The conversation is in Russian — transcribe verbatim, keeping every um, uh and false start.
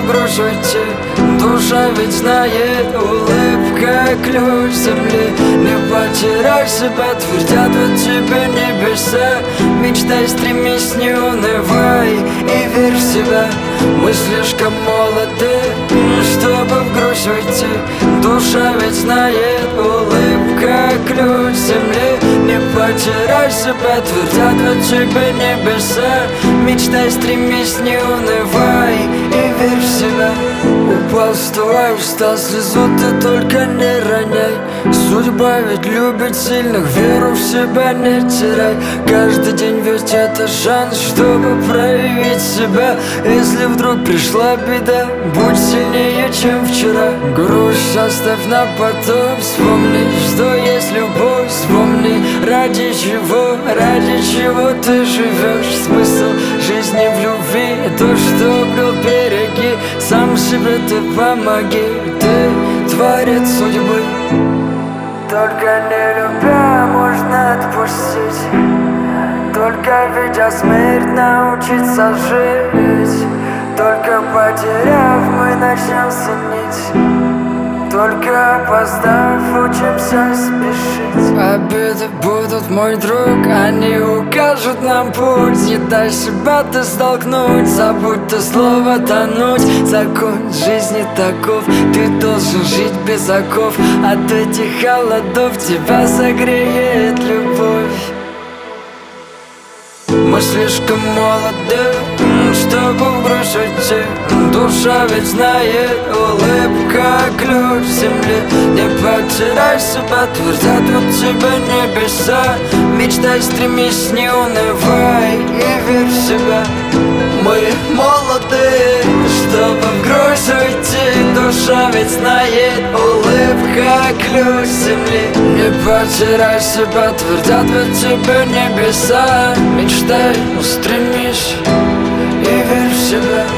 в грусть уйти. Душа ведь знает, улыбка ключ земли. Не потеряй себя, твердят вот тебе небеса. Мечтай, стремись, не унывай и верь в себя. Мы слишком молоды, чтобы в грусть уйти. Душа ведь знает, улыбка ключ земли. Не потеряй себя, твердят вот тебе небеса. Мечтай, стремись, не унывай и верь в себя. Упал, вставай, устал, слезу ты только не роняй. Судьба ведь любит сильных, веру в себя не теряй. Каждый день ведь это шанс, чтобы проявить себя. Если вдруг пришла беда, будь сильнее, чем вчера. Грусть оставь на потом, вспомни, что есть любовь. Вспомни, ради чего, ради чего ты живешь. Смысл жизни в любви, то, что обрел, береги. Сам себе ты помоги, ты творец судьбы. Только не любя можно отпустить. Только видя смерть научиться жить. Только потеряв мы начнем ценить. Только опоздав учимся спешить. Обиды будут, мой друг, они укажут нам путь. Не дай себя ты столкнуть, забудь то слово тонуть. Закон жизни таков, ты должен жить без оков. От этих холодов тебя согреет любовь. Мы слишком молоды, чтобы в грусть уйти. Душа ведь знает, улыбка ключ земли. Не потеряй себя, твердят вот тебе небеса. Мечтай, стремись, не унывай и верь в себя. Мы молоды, чтобы в грусть уйти. Душа ведь знает, улыбка ключ земли. Не потеряй себя, твердят вот тебе небеса. Мечтай, устремись и верь в себя.